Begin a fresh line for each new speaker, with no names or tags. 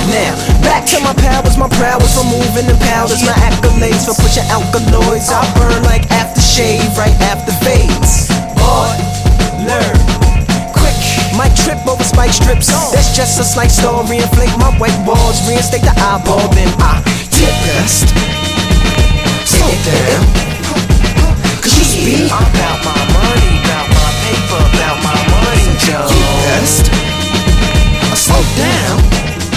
Now, back to my prowess for moving the powders. My accolades for pushing alkaloids. I burn like aftershave right after fades. Boy, learn quick. Might trip over spike strips. That's just a slight story. Inflate my white walls, reinstate the eyeball, then I tip best. Slow down, 'cause you speak about my